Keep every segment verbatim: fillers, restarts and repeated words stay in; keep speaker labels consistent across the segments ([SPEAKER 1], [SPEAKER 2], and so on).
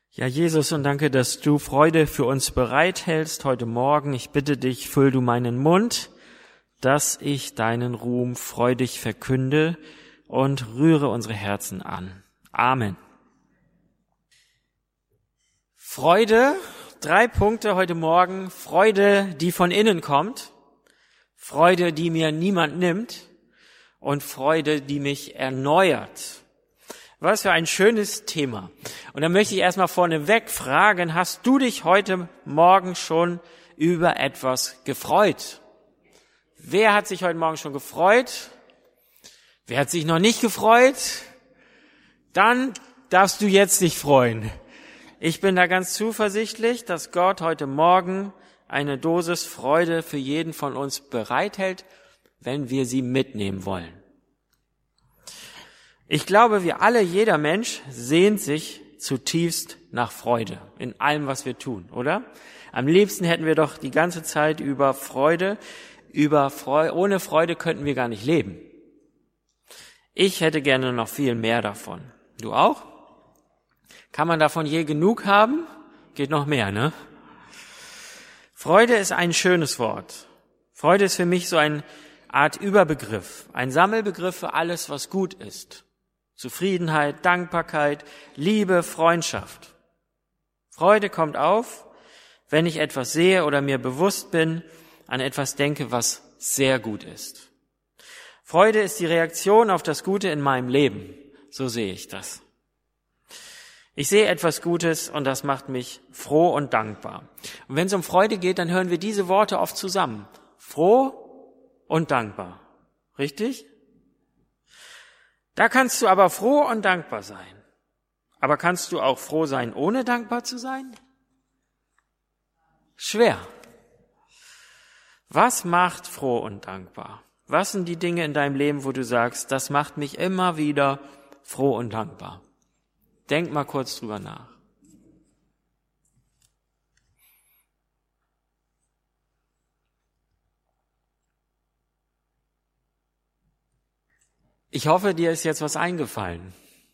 [SPEAKER 1] Ja, Jesus, und danke, dass du Freude für uns bereithältst heute Morgen. Ich bitte dich, füll du meinen Mund, dass ich deinen Ruhm freudig verkünde und rühre unsere Herzen an. Amen. Freude, drei Punkte heute Morgen. Freude, die von innen kommt. Freude, die mir niemand nimmt. Und Freude, die mich erneuert. Was für ein schönes Thema. Und dann möchte ich erstmal vorneweg fragen, hast du dich heute Morgen schon über etwas gefreut? Wer hat sich heute Morgen schon gefreut? Wer hat sich noch nicht gefreut? Dann darfst du jetzt dich freuen. Ich bin da ganz zuversichtlich, dass Gott heute Morgen eine Dosis Freude für jeden von uns bereithält, wenn wir sie mitnehmen wollen. Ich glaube, wir alle, jeder Mensch, sehnt sich zutiefst nach Freude in allem, was wir tun, oder? Am liebsten hätten wir doch die ganze Zeit über Freude, über Freude, ohne Freude könnten wir gar nicht leben. Ich hätte gerne noch viel mehr davon. Du auch? Kann man davon je genug haben? Geht noch mehr, ne? Freude ist ein schönes Wort. Freude ist für mich so eine Art Überbegriff, ein Sammelbegriff für alles, was gut ist. Zufriedenheit, Dankbarkeit, Liebe, Freundschaft. Freude kommt auf, wenn ich etwas sehe oder mir bewusst bin, an etwas denke, was sehr gut ist. Freude ist die Reaktion auf das Gute in meinem Leben. So sehe ich das. Ich sehe etwas Gutes und das macht mich froh und dankbar. Und wenn es um Freude geht, dann hören wir diese Worte oft zusammen. Froh und dankbar. Richtig? Da kannst du aber froh und dankbar sein. Aber kannst du auch froh sein, ohne dankbar zu sein? Schwer. Was macht froh und dankbar? Was sind die Dinge in deinem Leben, wo du sagst, das macht mich immer wieder froh und dankbar? Denk mal kurz drüber nach. Ich hoffe, dir ist jetzt was eingefallen.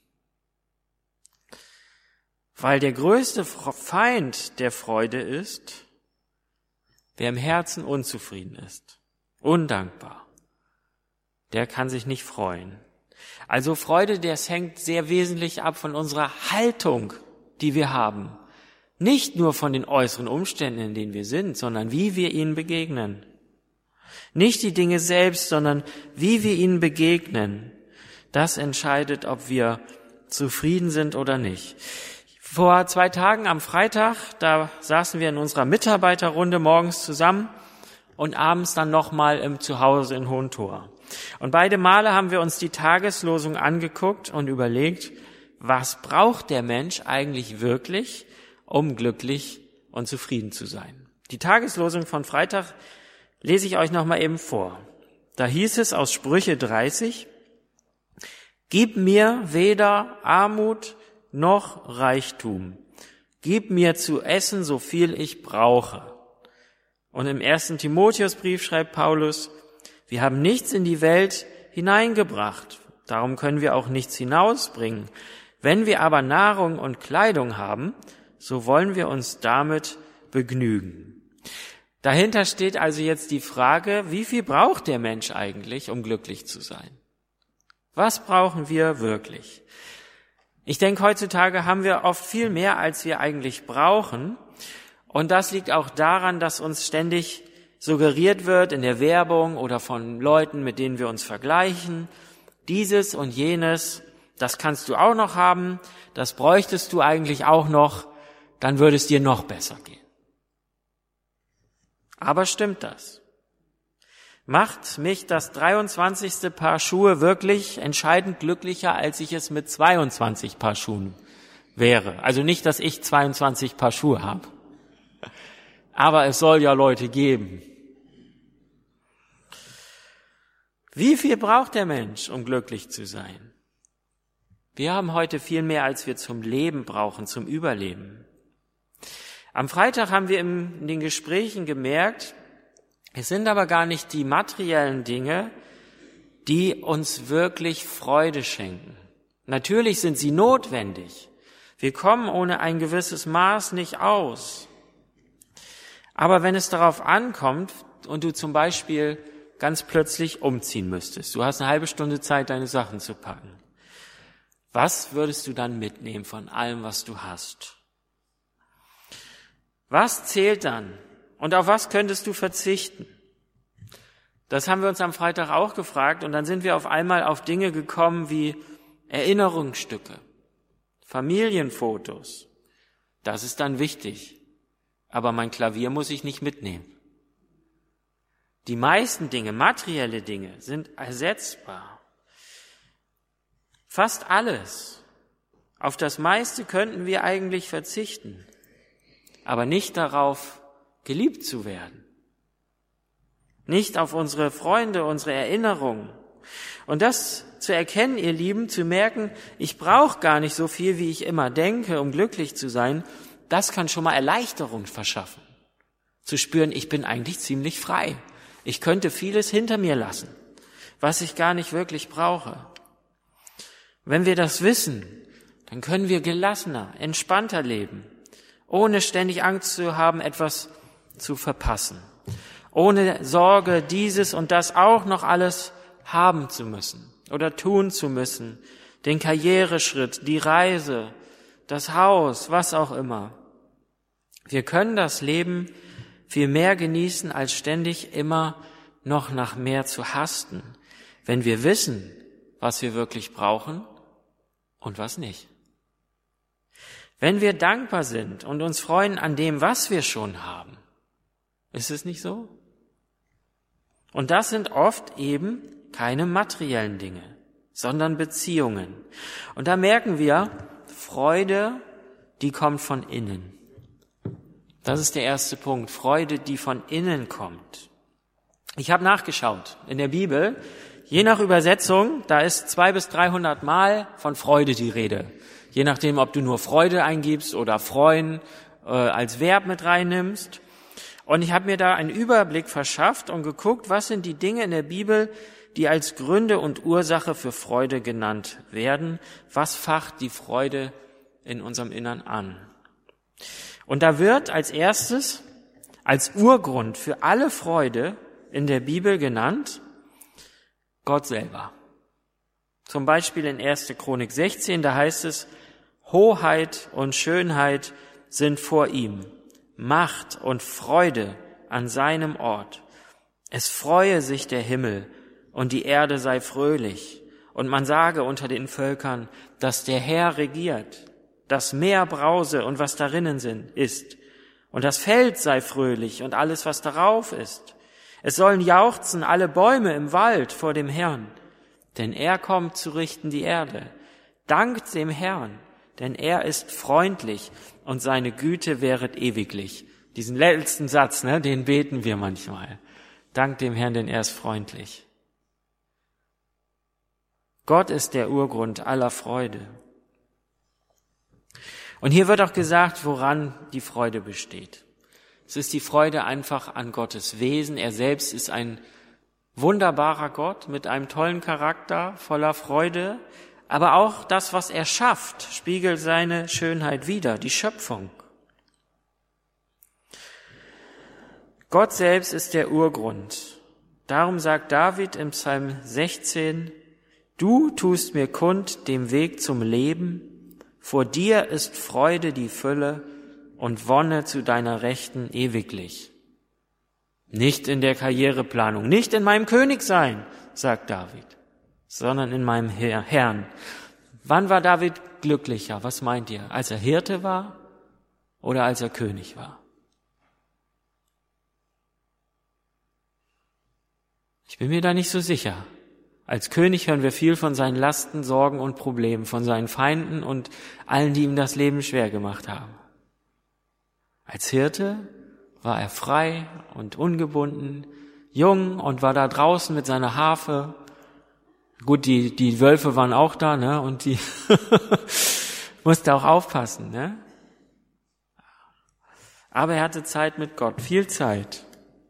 [SPEAKER 1] Weil der größte Feind der Freude ist, wer im Herzen unzufrieden ist, undankbar, der kann sich nicht freuen. Also Freude, das hängt sehr wesentlich ab von unserer Haltung, die wir haben. Nicht nur von den äußeren Umständen, in denen wir sind, sondern wie wir ihnen begegnen. Nicht die Dinge selbst, sondern wie wir ihnen begegnen. Das entscheidet, ob wir zufrieden sind oder nicht. Vor zwei Tagen am Freitag, da saßen wir in unserer Mitarbeiterrunde morgens zusammen und abends dann nochmal im Zuhause in Hohentor. Und beide Male haben wir uns die Tageslosung angeguckt und überlegt, was braucht der Mensch eigentlich wirklich, um glücklich und zufrieden zu sein? Die Tageslosung von Freitag lese ich euch nochmal eben vor. Da hieß es aus Sprüche dreißig, gib mir weder Armut noch Reichtum. Gib mir zu essen, so viel ich brauche. Und im ersten Timotheusbrief schreibt Paulus, wir haben nichts in die Welt hineingebracht, darum können wir auch nichts hinausbringen. Wenn wir aber Nahrung und Kleidung haben, so wollen wir uns damit begnügen. Dahinter steht also jetzt die Frage, wie viel braucht der Mensch eigentlich, um glücklich zu sein? Was brauchen wir wirklich? Ich denke, heutzutage haben wir oft viel mehr, als wir eigentlich brauchen. Und das liegt auch daran, dass uns ständig suggeriert wird in der Werbung oder von Leuten, mit denen wir uns vergleichen, dieses und jenes, das kannst du auch noch haben, das bräuchtest du eigentlich auch noch, dann würde es dir noch besser gehen. Aber stimmt das? Macht mich das dreiundzwanzigste Paar Schuhe wirklich entscheidend glücklicher, als ich es mit zweiundzwanzig Paar Schuhen wäre? Also nicht, dass ich zweiundzwanzig Paar Schuhe habe. Aber es soll ja Leute geben. Wie viel braucht der Mensch, um glücklich zu sein? Wir haben heute viel mehr, als wir zum Leben brauchen, zum Überleben. Am Freitag haben wir in den Gesprächen gemerkt, es sind aber gar nicht die materiellen Dinge, die uns wirklich Freude schenken. Natürlich sind sie notwendig. Wir kommen ohne ein gewisses Maß nicht aus. Aber wenn es darauf ankommt und du zum Beispiel ganz plötzlich umziehen müsstest, du hast eine halbe Stunde Zeit, deine Sachen zu packen, was würdest du dann mitnehmen von allem, was du hast? Was zählt dann? Und auf was könntest du verzichten? Das haben wir uns am Freitag auch gefragt und dann sind wir auf einmal auf Dinge gekommen wie Erinnerungsstücke, Familienfotos. Das ist dann wichtig, aber mein Klavier muss ich nicht mitnehmen. Die meisten Dinge, materielle Dinge, sind ersetzbar. Fast alles. Auf das meiste könnten wir eigentlich verzichten, aber nicht darauf, geliebt zu werden. Nicht auf unsere Freunde, unsere Erinnerungen. Und das zu erkennen, ihr Lieben, zu merken, ich brauche gar nicht so viel, wie ich immer denke, um glücklich zu sein, das kann schon mal Erleichterung verschaffen. Zu spüren, ich bin eigentlich ziemlich frei. Ich könnte vieles hinter mir lassen, was ich gar nicht wirklich brauche. Wenn wir das wissen, dann können wir gelassener, entspannter leben, ohne ständig Angst zu haben, etwas zu verpassen. Ohne Sorge, dieses und das auch noch alles haben zu müssen oder tun zu müssen. Den Karriereschritt, die Reise, das Haus, was auch immer. Wir können das Leben viel mehr genießen, als ständig immer noch nach mehr zu hasten, wenn wir wissen, was wir wirklich brauchen und was nicht. Wenn wir dankbar sind und uns freuen an dem, was wir schon haben. Ist es nicht so? Und das sind oft eben keine materiellen Dinge, sondern Beziehungen. Und da merken wir, Freude, die kommt von innen. Das ist der erste Punkt, Freude, die von innen kommt. Ich habe nachgeschaut in der Bibel, je nach Übersetzung, da ist zwei bis dreihundert Mal von Freude die Rede. Je nachdem, ob du nur Freude eingibst oder freuen äh, als Verb mit reinnimmst. Und ich habe mir da einen Überblick verschafft und geguckt, was sind die Dinge in der Bibel, die als Gründe und Ursache für Freude genannt werden. Was facht die Freude in unserem Innern an? Und da wird als erstes, als Urgrund für alle Freude in der Bibel genannt, Gott selber. Zum Beispiel in erster Chronik sechzehn, da heißt es, Hoheit und Schönheit sind vor ihm, Macht und Freude an seinem Ort. Es freue sich der Himmel und die Erde sei fröhlich. Und man sage unter den Völkern, dass der Herr regiert. Das Meer brause und was darinnen sind, ist. Und das Feld sei fröhlich und alles, was darauf ist. Es sollen jauchzen alle Bäume im Wald vor dem Herrn. Denn er kommt zu richten die Erde. Dankt dem Herrn, denn er ist freundlich und seine Güte währet ewiglich. Diesen letzten Satz, ne, den beten wir manchmal. Dank dem Herrn, denn er ist freundlich. Gott ist der Urgrund aller Freude. Und hier wird auch gesagt, woran die Freude besteht. Es ist die Freude einfach an Gottes Wesen. Er selbst ist ein wunderbarer Gott mit einem tollen Charakter, voller Freude. Aber auch das, was er schafft, spiegelt seine Schönheit wider, die Schöpfung. Gott selbst ist der Urgrund. Darum sagt David im Psalm sechzehn, du tust mir kund dem Weg zum Leben, vor dir ist Freude die Fülle und Wonne zu deiner Rechten ewiglich. Nicht in der Karriereplanung, nicht in meinem Königsein, sagt David, sondern in meinem Herrn. Wann war David glücklicher? Was meint ihr? Als er Hirte war oder als er König war? Ich bin mir da nicht so sicher. Als König hören wir viel von seinen Lasten, Sorgen und Problemen, von seinen Feinden und allen, die ihm das Leben schwer gemacht haben. Als Hirte war er frei und ungebunden, jung und war da draußen mit seiner Harfe. Gut, die, die Wölfe waren auch da, ne, und die musste auch aufpassen, ne. Aber er hatte Zeit mit Gott, viel Zeit.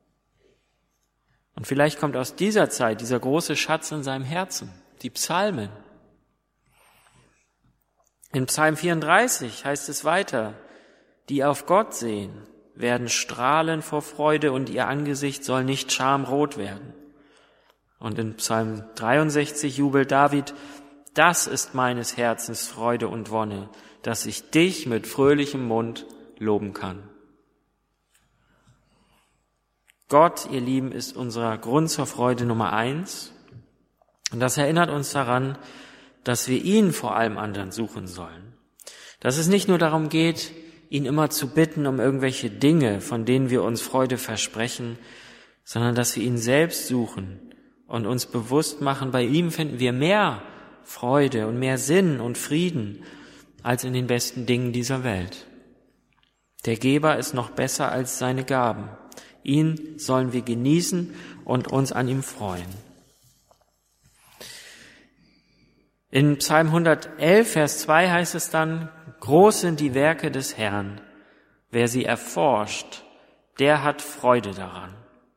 [SPEAKER 1] Und vielleicht kommt aus dieser Zeit dieser große Schatz in seinem Herzen, die Psalmen. In Psalm vierunddreißig heißt es weiter, die auf Gott sehen, werden strahlen vor Freude und ihr Angesicht soll nicht schamrot werden. Und in Psalm dreiundsechzig jubelt David, das ist meines Herzens Freude und Wonne, dass ich dich mit fröhlichem Mund loben kann. Gott, ihr Lieben, ist unser Grund zur Freude Nummer eins. Und das erinnert uns daran, dass wir ihn vor allem anderen suchen sollen. Dass es nicht nur darum geht, ihn immer zu bitten um irgendwelche Dinge, von denen wir uns Freude versprechen, sondern dass wir ihn selbst suchen und uns bewusst machen, bei ihm finden wir mehr Freude und mehr Sinn und Frieden als in den besten Dingen dieser Welt. Der Geber ist noch besser als seine Gaben. Ihn sollen wir genießen und uns an ihm freuen. In Psalm hundertelf, Vers zwei heißt es dann, groß sind die Werke des Herrn. Wer sie erforscht, der hat Freude daran.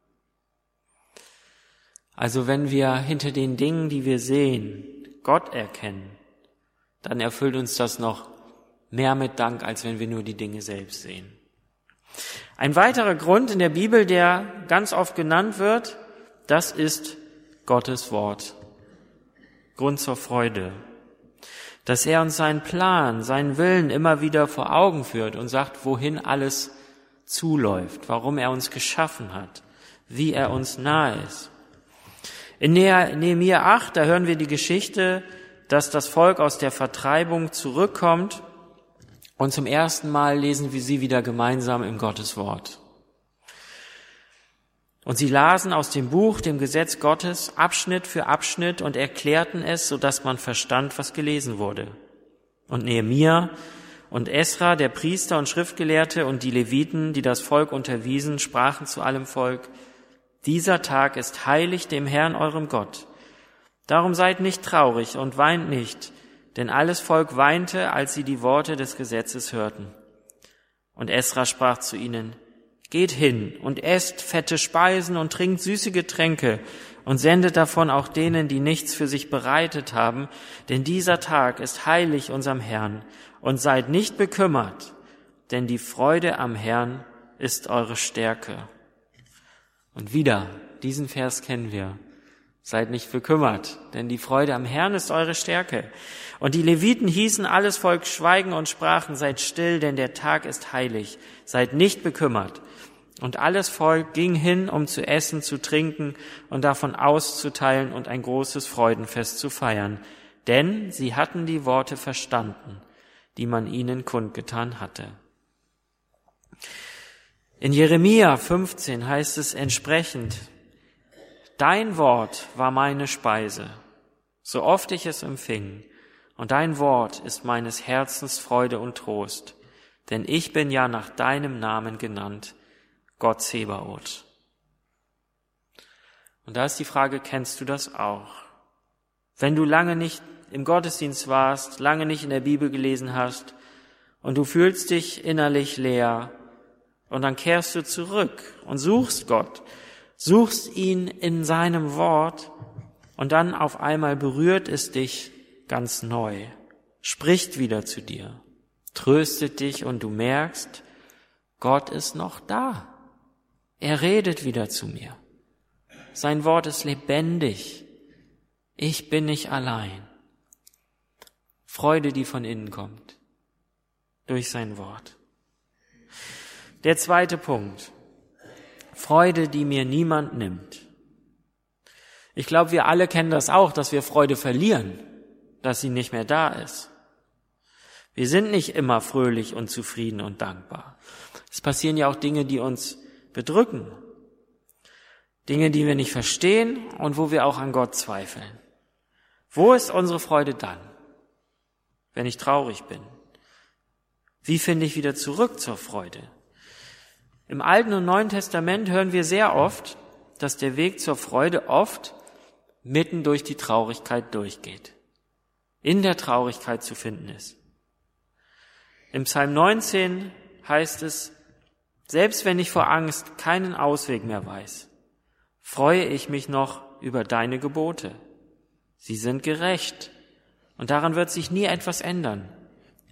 [SPEAKER 1] Also wenn wir hinter den Dingen, die wir sehen, Gott erkennen, dann erfüllt uns das noch mehr mit Dank, als wenn wir nur die Dinge selbst sehen. Ein weiterer Grund in der Bibel, der ganz oft genannt wird, das ist Gottes Wort. Grund zur Freude. Dass er uns seinen Plan, seinen Willen immer wieder vor Augen führt und sagt, wohin alles zuläuft, warum er uns geschaffen hat, wie er uns nahe ist. In Nehemia acht, da hören wir die Geschichte, dass das Volk aus der Vertreibung zurückkommt und zum ersten Mal lesen wir sie wieder gemeinsam im Gotteswort. Und sie lasen aus dem Buch, dem Gesetz Gottes, Abschnitt für Abschnitt und erklärten es, sodass man verstand, was gelesen wurde. Und Nehemia und Esra, der Priester und Schriftgelehrte und die Leviten, die das Volk unterwiesen, sprachen zu allem Volk, dieser Tag ist heilig dem Herrn, eurem Gott. Darum seid nicht traurig und weint nicht, denn alles Volk weinte, als sie die Worte des Gesetzes hörten. Und Esra sprach zu ihnen, geht hin und esst fette Speisen und trinkt süße Getränke und sendet davon auch denen, die nichts für sich bereitet haben, denn dieser Tag ist heilig unserem Herrn. Und seid nicht bekümmert, denn die Freude am Herrn ist eure Stärke. Und wieder, diesen Vers kennen wir. Seid nicht bekümmert, denn die Freude am Herrn ist eure Stärke. Und die Leviten hießen alles Volk schweigen und sprachen, seid still, denn der Tag ist heilig. Seid nicht bekümmert. Und alles Volk ging hin, um zu essen, zu trinken und davon auszuteilen und ein großes Freudenfest zu feiern. Denn sie hatten die Worte verstanden, die man ihnen kundgetan hatte. In Jeremia fünfzehn heißt es entsprechend, dein Wort war meine Speise, so oft ich es empfing, und dein Wort ist meines Herzens Freude und Trost, denn ich bin ja nach deinem Namen genannt, Gott Zebaoth. Und da ist die Frage, kennst du das auch? Wenn du lange nicht im Gottesdienst warst, lange nicht in der Bibel gelesen hast und du fühlst dich innerlich leer und dann kehrst du zurück und suchst Gott, suchst ihn in seinem Wort und dann auf einmal berührt es dich ganz neu, spricht wieder zu dir, tröstet dich und du merkst, Gott ist noch da. Er redet wieder zu mir. Sein Wort ist lebendig. Ich bin nicht allein. Freude, die von innen kommt, durch sein Wort. Der zweite Punkt. Freude, die mir niemand nimmt. Ich glaube, wir alle kennen das auch, dass wir Freude verlieren, dass sie nicht mehr da ist. Wir sind nicht immer fröhlich und zufrieden und dankbar. Es passieren ja auch Dinge, die uns bedrücken. Dinge, die wir nicht verstehen und wo wir auch an Gott zweifeln. Wo ist unsere Freude dann, wenn ich traurig bin? Wie finde ich wieder zurück zur Freude? Im Alten und Neuen Testament hören wir sehr oft, dass der Weg zur Freude oft mitten durch die Traurigkeit durchgeht. In der Traurigkeit zu finden ist. Im Psalm neunzehn heißt es, selbst wenn ich vor Angst keinen Ausweg mehr weiß, freue ich mich noch über deine Gebote. Sie sind gerecht und daran wird sich nie etwas ändern.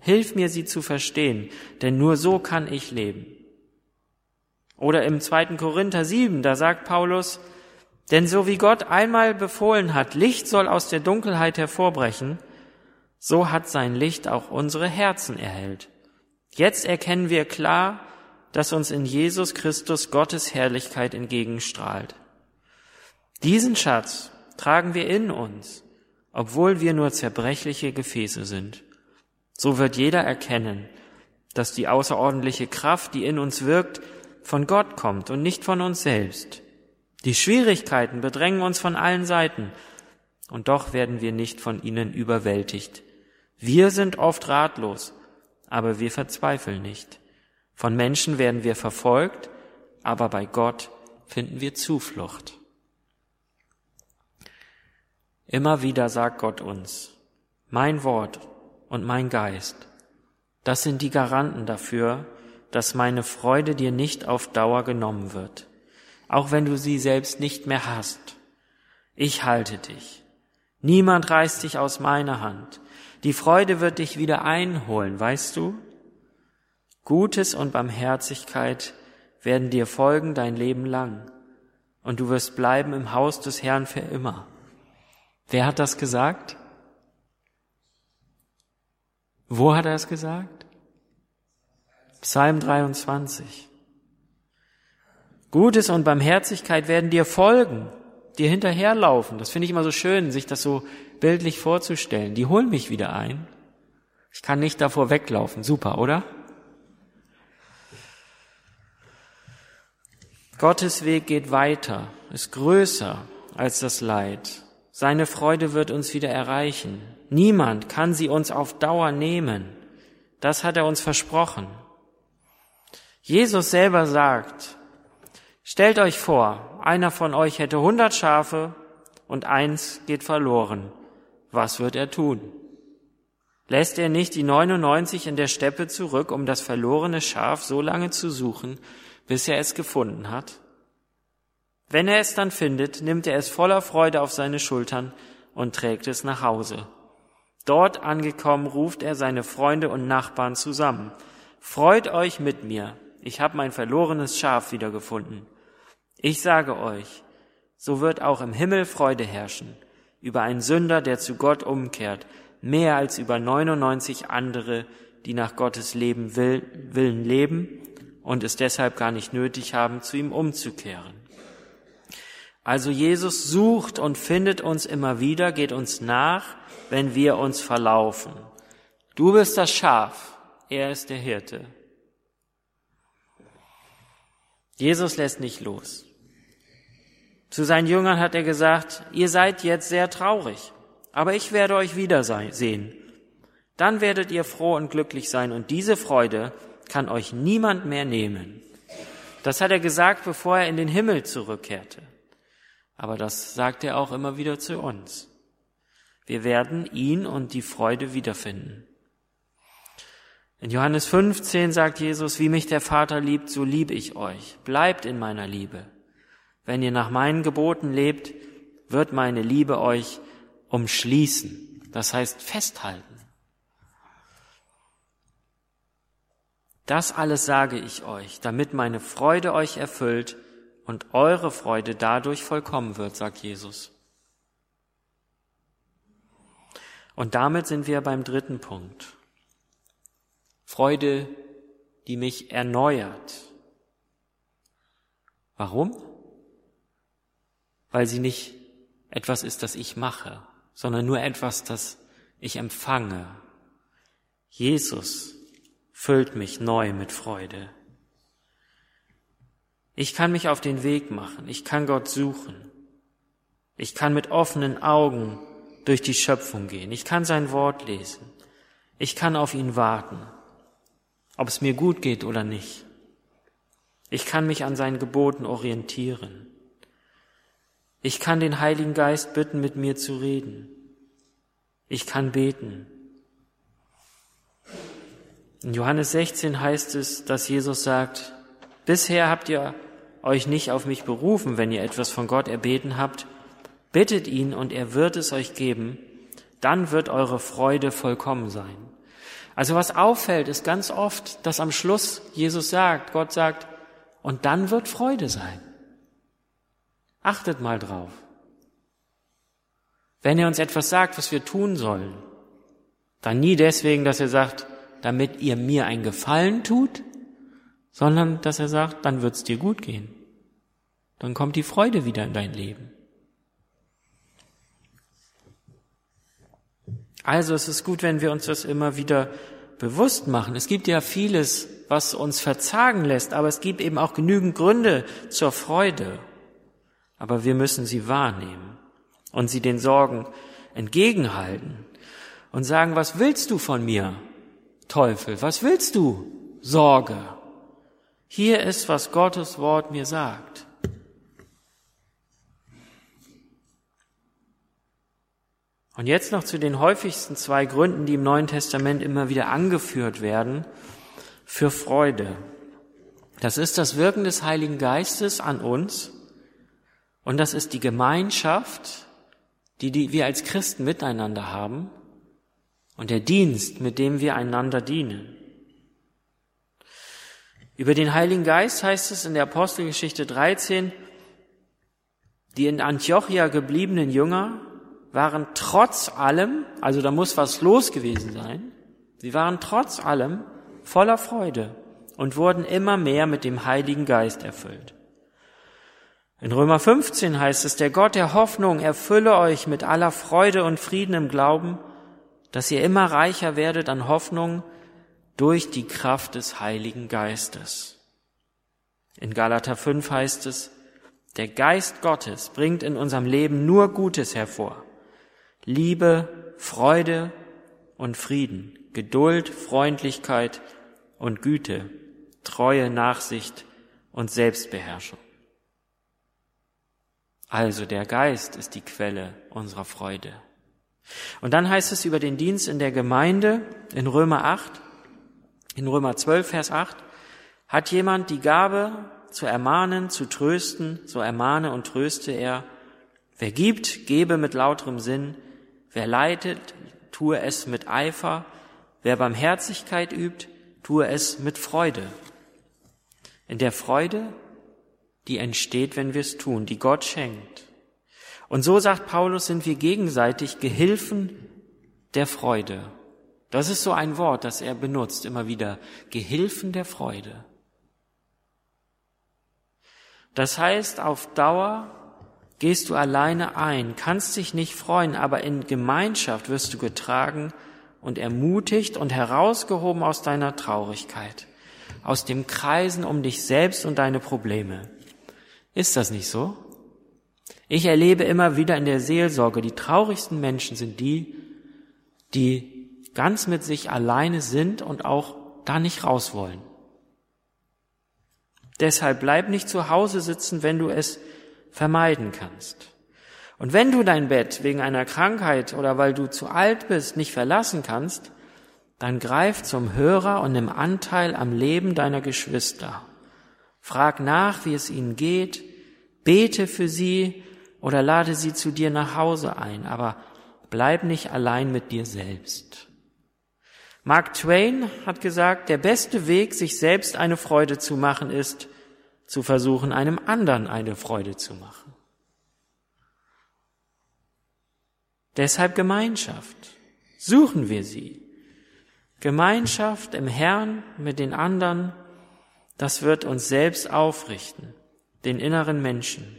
[SPEAKER 1] Hilf mir, sie zu verstehen, denn nur so kann ich leben. Oder im zweiten Korinther sieben, da sagt Paulus, denn so wie Gott einmal befohlen hat, Licht soll aus der Dunkelheit hervorbrechen, so hat sein Licht auch unsere Herzen erhellt. Jetzt erkennen wir klar, dass uns in Jesus Christus Gottes Herrlichkeit entgegenstrahlt. Diesen Schatz tragen wir in uns, obwohl wir nur zerbrechliche Gefäße sind. So wird jeder erkennen, dass die außerordentliche Kraft, die in uns wirkt, von Gott kommt und nicht von uns selbst. Die Schwierigkeiten bedrängen uns von allen Seiten, und doch werden wir nicht von ihnen überwältigt. Wir sind oft ratlos, aber wir verzweifeln nicht. Von Menschen werden wir verfolgt, aber bei Gott finden wir Zuflucht. Immer wieder sagt Gott uns, mein Wort und mein Geist, das sind die Garanten dafür, dass meine Freude dir nicht auf Dauer genommen wird, auch wenn du sie selbst nicht mehr hast. Ich halte dich. Niemand reißt dich aus meiner Hand. Die Freude wird dich wieder einholen, weißt du? Gutes und Barmherzigkeit werden dir folgen dein Leben lang, und du wirst bleiben im Haus des Herrn für immer. Wer hat das gesagt? Wo hat er es gesagt? Psalm dreiundzwanzig. Gutes und Barmherzigkeit werden dir folgen, dir hinterherlaufen. Das finde ich immer so schön, sich das so bildlich vorzustellen. Die holen mich wieder ein. Ich kann nicht davor weglaufen. Super, oder? Gottes Weg geht weiter, ist größer als das Leid. Seine Freude wird uns wieder erreichen. Niemand kann sie uns auf Dauer nehmen. Das hat er uns versprochen. Jesus selber sagt, stellt euch vor, einer von euch hätte hundert Schafe und eins geht verloren. Was wird er tun? Lässt er nicht die neunundneunzig in der Steppe zurück, um das verlorene Schaf so lange zu suchen, bis er es gefunden hat? Wenn er es dann findet, nimmt er es voller Freude auf seine Schultern und trägt es nach Hause. Dort angekommen, ruft er seine Freunde und Nachbarn zusammen. Freut euch mit mir, ich habe mein verlorenes Schaf wiedergefunden. Ich sage euch, so wird auch im Himmel Freude herrschen über einen Sünder, der zu Gott umkehrt, mehr als über neunundneunzig andere, die nach Gottes Leben will, Willen leben und es deshalb gar nicht nötig haben, zu ihm umzukehren. Also Jesus sucht und findet uns immer wieder, geht uns nach, wenn wir uns verlaufen. Du bist das Schaf, er ist der Hirte. Jesus lässt nicht los. Zu seinen Jüngern hat er gesagt, ihr seid jetzt sehr traurig, aber ich werde euch wiedersehen. Dann werdet ihr froh und glücklich sein und diese Freude kann euch niemand mehr nehmen. Das hat er gesagt, bevor er in den Himmel zurückkehrte. Aber das sagt er auch immer wieder zu uns. Wir werden ihn und die Freude wiederfinden. In Johannes fünfzehn sagt Jesus, wie mich der Vater liebt, so liebe ich euch. Bleibt in meiner Liebe. Wenn ihr nach meinen Geboten lebt, wird meine Liebe euch umschließen. Das heißt festhalten. Das alles sage ich euch, damit meine Freude euch erfüllt und eure Freude dadurch vollkommen wird, sagt Jesus. Und damit sind wir beim dritten Punkt. Freude, die mich erneuert. Warum? Weil sie nicht etwas ist, das ich mache, sondern nur etwas, das ich empfange. Jesus füllt mich neu mit Freude. Ich kann mich auf den Weg machen, ich kann Gott suchen. Ich kann mit offenen Augen durch die Schöpfung gehen. Ich kann sein Wort lesen. Ich kann auf ihn warten, ob es mir gut geht oder nicht. Ich kann mich an seinen Geboten orientieren. Ich kann den Heiligen Geist bitten, mit mir zu reden. Ich kann beten. In Johannes sechzehn heißt es, dass Jesus sagt, bisher habt ihr euch nicht auf mich berufen, wenn ihr etwas von Gott erbeten habt. Bittet ihn und er wird es euch geben, dann wird eure Freude vollkommen sein. Also was auffällt, ist ganz oft, dass am Schluss Jesus sagt, Gott sagt, und dann wird Freude sein. Achtet mal drauf. Wenn er uns etwas sagt, was wir tun sollen, dann nie deswegen, dass er sagt, damit ihr mir einen Gefallen tut, sondern dass er sagt, dann wird's dir gut gehen. Dann kommt die Freude wieder in dein Leben. Also es ist gut, wenn wir uns das immer wieder bewusst machen. Es gibt ja vieles, was uns verzagen lässt, aber es gibt eben auch genügend Gründe zur Freude. Aber wir müssen sie wahrnehmen und sie den Sorgen entgegenhalten und sagen, was willst du von mir, Teufel? Was willst du, Sorge? Hier ist, was Gottes Wort mir sagt. Und jetzt noch zu den häufigsten zwei Gründen, die im Neuen Testament immer wieder angeführt werden, für Freude. Das ist das Wirken des Heiligen Geistes an uns und das ist die Gemeinschaft, die, die wir als Christen miteinander haben und der Dienst, mit dem wir einander dienen. Über den Heiligen Geist heißt es in der Apostelgeschichte dreizehn, die in Antiochia gebliebenen Jünger waren trotz allem, also da muss was los gewesen sein, sie waren trotz allem voller Freude und wurden immer mehr mit dem Heiligen Geist erfüllt. In Römer fünfzehn heißt es, der Gott der Hoffnung erfülle euch mit aller Freude und Frieden im Glauben, dass ihr immer reicher werdet an Hoffnung durch die Kraft des Heiligen Geistes. In Galater fünf heißt es, der Geist Gottes bringt in unserem Leben nur Gutes hervor. Liebe, Freude und Frieden, Geduld, Freundlichkeit und Güte, Treue, Nachsicht und Selbstbeherrschung. Also der Geist ist die Quelle unserer Freude. Und dann heißt es über den Dienst in der Gemeinde in Römer acht, in Römer zwölf, Vers acht, hat jemand die Gabe zu ermahnen, zu trösten, so ermahne und tröste er. Wer gibt, gebe mit lauterem Sinn. Wer leitet, tue es mit Eifer. Wer Barmherzigkeit übt, tue es mit Freude. In der Freude, die entsteht, wenn wir es tun, die Gott schenkt. Und so sagt Paulus, sind wir gegenseitig Gehilfen der Freude. Das ist so ein Wort, das er benutzt immer wieder. Gehilfen der Freude. Das heißt, auf Dauer gehst du alleine ein, kannst dich nicht freuen, aber in Gemeinschaft wirst du getragen und ermutigt und herausgehoben aus deiner Traurigkeit, aus dem Kreisen um dich selbst und deine Probleme. Ist das nicht so? Ich erlebe immer wieder in der Seelsorge, die traurigsten Menschen sind die, die ganz mit sich alleine sind und auch da nicht raus wollen. Deshalb bleib nicht zu Hause sitzen, wenn du es vermeiden kannst. Und wenn du dein Bett wegen einer Krankheit oder weil du zu alt bist nicht verlassen kannst, dann greif zum Hörer und nimm Anteil am Leben deiner Geschwister. Frag nach, wie es ihnen geht, bete für sie oder lade sie zu dir nach Hause ein, aber bleib nicht allein mit dir selbst. Mark Twain hat gesagt, der beste Weg, sich selbst eine Freude zu machen, ist, zu versuchen, einem anderen eine Freude zu machen. Deshalb Gemeinschaft. Suchen wir sie. Gemeinschaft im Herrn mit den anderen, das wird uns selbst aufrichten, den inneren Menschen.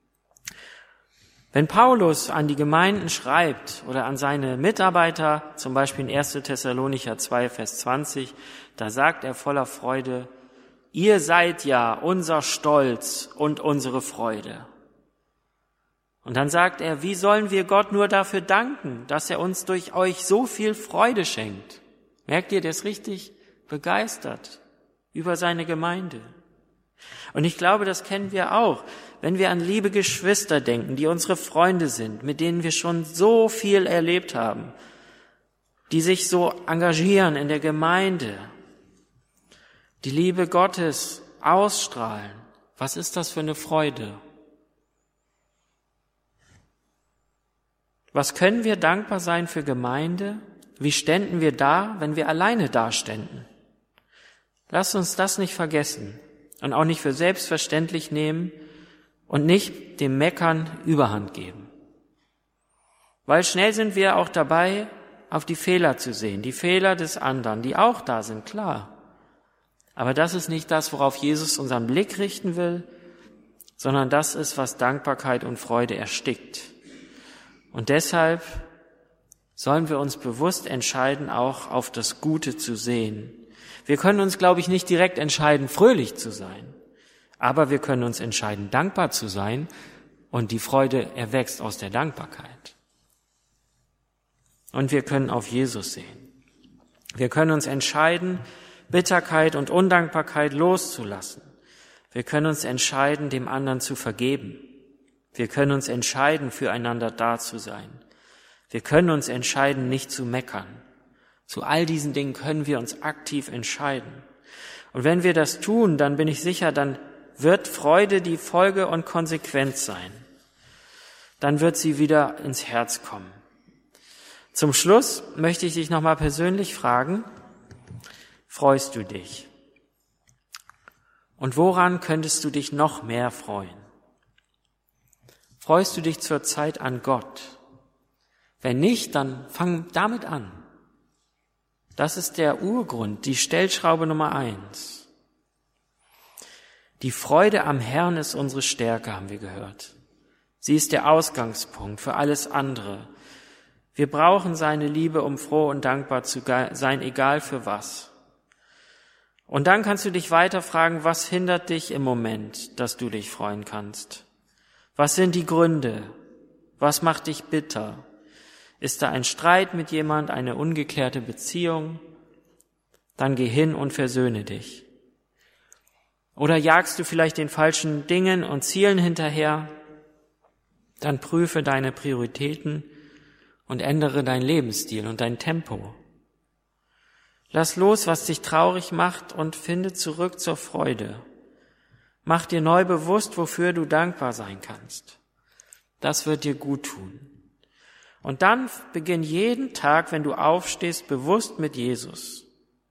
[SPEAKER 1] Wenn Paulus an die Gemeinden schreibt oder an seine Mitarbeiter, zum Beispiel in erster Thessalonicher zwei, Vers zwanzig, da sagt er voller Freude, ihr seid ja unser Stolz und unsere Freude. Und dann sagt er, wie sollen wir Gott nur dafür danken, dass er uns durch euch so viel Freude schenkt? Merkt ihr, der ist richtig begeistert über seine Gemeinde. Und ich glaube, das kennen wir auch, wenn wir an liebe Geschwister denken, die unsere Freunde sind, mit denen wir schon so viel erlebt haben, die sich so engagieren in der Gemeinde, die Liebe Gottes ausstrahlen. Was ist das für eine Freude? Was können wir dankbar sein für Gemeinde? Wie ständen wir da, wenn wir alleine daständen? Lasst uns das nicht vergessen und auch nicht für selbstverständlich nehmen und nicht dem Meckern Überhand geben. Weil schnell sind wir auch dabei, auf die Fehler zu sehen, die Fehler des anderen, die auch da sind, klar. Aber das ist nicht das, worauf Jesus unseren Blick richten will, sondern das ist, was Dankbarkeit und Freude erstickt. Und deshalb sollen wir uns bewusst entscheiden, auch auf das Gute zu sehen. Wir können uns, glaube ich, nicht direkt entscheiden, fröhlich zu sein, aber wir können uns entscheiden, dankbar zu sein, und die Freude erwächst aus der Dankbarkeit. Und wir können auf Jesus sehen. Wir können uns entscheiden, Bitterkeit und Undankbarkeit loszulassen. Wir können uns entscheiden, dem anderen zu vergeben. Wir können uns entscheiden, füreinander da zu sein. Wir können uns entscheiden, nicht zu meckern. Zu all diesen Dingen können wir uns aktiv entscheiden. Und wenn wir das tun, dann bin ich sicher, dann wird Freude die Folge und Konsequenz sein. Dann wird sie wieder ins Herz kommen. Zum Schluss möchte ich dich nochmal persönlich fragen, freust du dich? Und woran könntest du dich noch mehr freuen? Freust du dich zurzeit an Gott? Wenn nicht, dann fang damit an. Das ist der Urgrund, die Stellschraube Nummer eins. Die Freude am Herrn ist unsere Stärke, haben wir gehört. Sie ist der Ausgangspunkt für alles andere. Wir brauchen seine Liebe, um froh und dankbar zu sein, egal für was. Und dann kannst du dich weiter fragen, was hindert dich im Moment, dass du dich freuen kannst? Was sind die Gründe? Was macht dich bitter? Ist da ein Streit mit jemand, eine ungeklärte Beziehung? Dann geh hin und versöhne dich. Oder jagst du vielleicht den falschen Dingen und Zielen hinterher? Dann prüfe deine Prioritäten und ändere deinen Lebensstil und dein Tempo. Lass los, was dich traurig macht, und finde zurück zur Freude. Mach dir neu bewusst, wofür du dankbar sein kannst. Das wird dir gut tun. Und dann beginn jeden Tag, wenn du aufstehst, bewusst mit Jesus.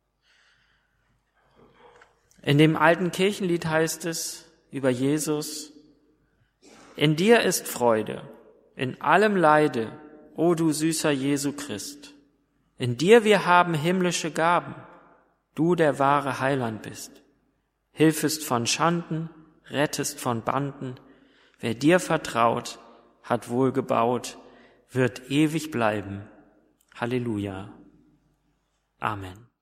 [SPEAKER 1] In dem alten Kirchenlied heißt es über Jesus: In dir ist Freude, in allem Leide, o du süßer Jesu Christ. In dir wir haben himmlische Gaben, du der wahre Heiland bist. Hilfest von Schanden, rettest von Banden. Wer dir vertraut, hat wohl gebaut, wird ewig bleiben. Halleluja. Amen.